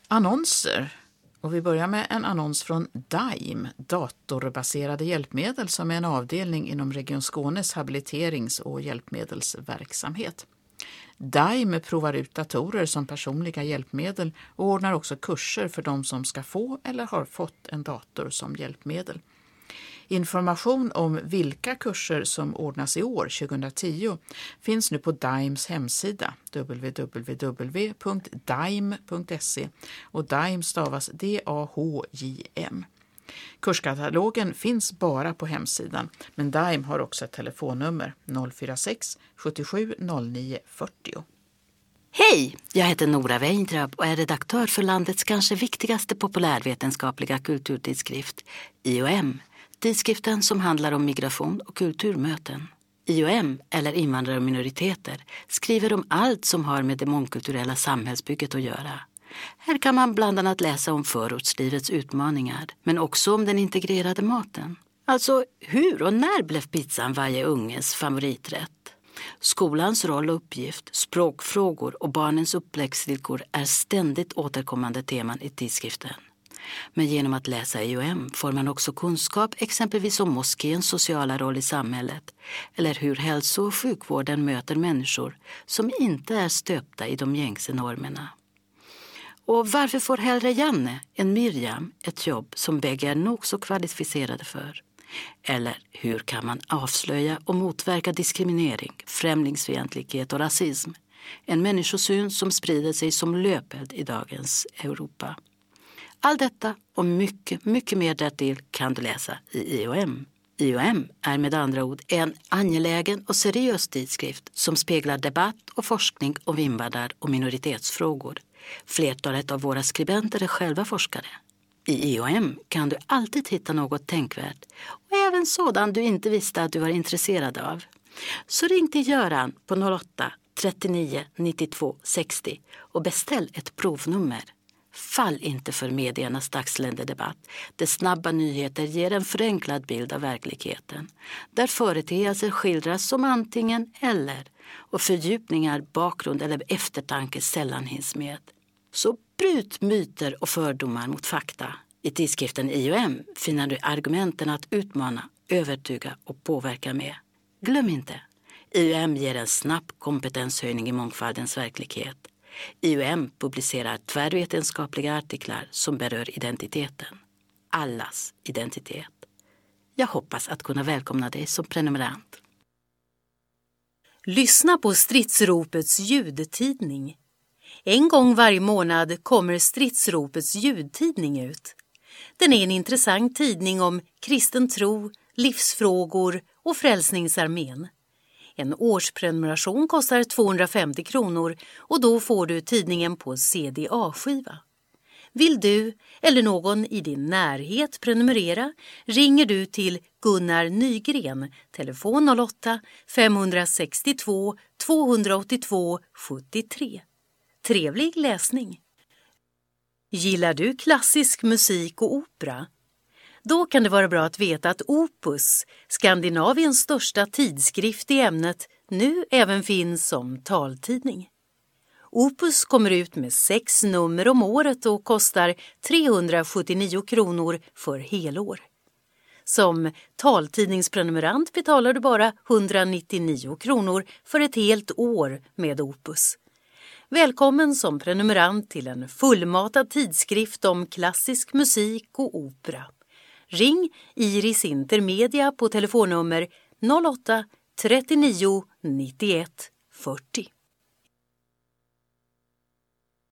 Annonser. Och vi börjar med en annons från Daim, datorbaserade hjälpmedel, som är en avdelning inom Region Skånes habiliterings- och hjälpmedelsverksamhet. Daim provar ut datorer som personliga hjälpmedel och ordnar också kurser för de som ska få eller har fått en dator som hjälpmedel. Information om vilka kurser som ordnas i år, 2010, finns nu på Daims hemsida www.daim.se, och Daim stavas DAHJM. Kurskatalogen finns bara på hemsidan, men Daim har också ett telefonnummer 046 77 09 40. Hej, jag heter Nora Weintraub och är redaktör för landets kanske viktigaste populärvetenskapliga kulturtidskrift, IOM. Tidskriften som handlar om migration och kulturmöten. IOM, eller invandrare och minoriteter, skriver om allt som har med det mångkulturella samhällsbygget att göra. Här kan man bland annat läsa om förortslivets utmaningar, men också om den integrerade maten. Alltså, hur och när blev pizzan varje unges favoriträtt? Skolans roll och uppgift, språkfrågor och barnens uppväxtvillkor är ständigt återkommande teman i tidskriften. Men genom att läsa IOM får man också kunskap exempelvis om moskéns sociala roll i samhället eller hur hälso- och sjukvården möter människor som inte är stöpta i de gängse normerna. Och varför får hellre Janne än Miriam ett jobb som bägge är nog så kvalificerade för? Eller hur kan man avslöja och motverka diskriminering, främlingsfientlighet och rasism? En människosyn som sprider sig som löpeld i dagens Europa. Allt detta och mycket, mycket mer därtill kan du läsa i IOM. IOM är med andra ord en angelägen och seriös tidskrift som speglar debatt och forskning om invandrar- och minoritetsfrågor. Flertalet av våra skribenter är själva forskare. I IOM kan du alltid hitta något tänkvärt och även sådant du inte visste att du var intresserad av. Så ring till Göran på 08 39 92 60 och beställ ett provnummer. Fall inte för mediernas dagsländedebatt, där snabba nyheter ger en förenklad bild av verkligheten, där företeelser skildras som antingen eller och fördjupningar, bakgrund eller eftertanke sällan hinns med. Så bryt myter och fördomar mot fakta. I tidskriften IOM finner du argumenten att utmana, övertyga och påverka med. Glöm inte, IOM ger en snabb kompetenshöjning i mångfaldens verklighet. IOM publicerar tvärvetenskapliga artiklar som berör identiteten. Allas identitet. Jag hoppas att kunna välkomna dig som prenumerant. Lyssna på Stridsropets ljudtidning. En gång varje månad kommer Stridsropets ljudtidning ut. Den är en intressant tidning om kristen tro, livsfrågor och Frälsningsarmén. En årsprenumeration kostar 250 kronor och då får du tidningen på CD-A-skiva. Vill du eller någon i din närhet prenumerera ringer du till Gunnar Nygren, telefon 08 562 282 73. Trevlig läsning! Gillar du klassisk musik och opera? Då kan det vara bra att veta att Opus, Skandinaviens största tidskrift i ämnet, nu även finns som taltidning. Opus kommer ut med 6 nummer om året och kostar 379 kronor för helår. Som taltidningsprenumerant betalar du bara 199 kronor för ett helt år med Opus. Välkommen som prenumerant till en fullmatad tidskrift om klassisk musik och opera. Ring Iris Intermedia på telefonnummer 08 39 91 40.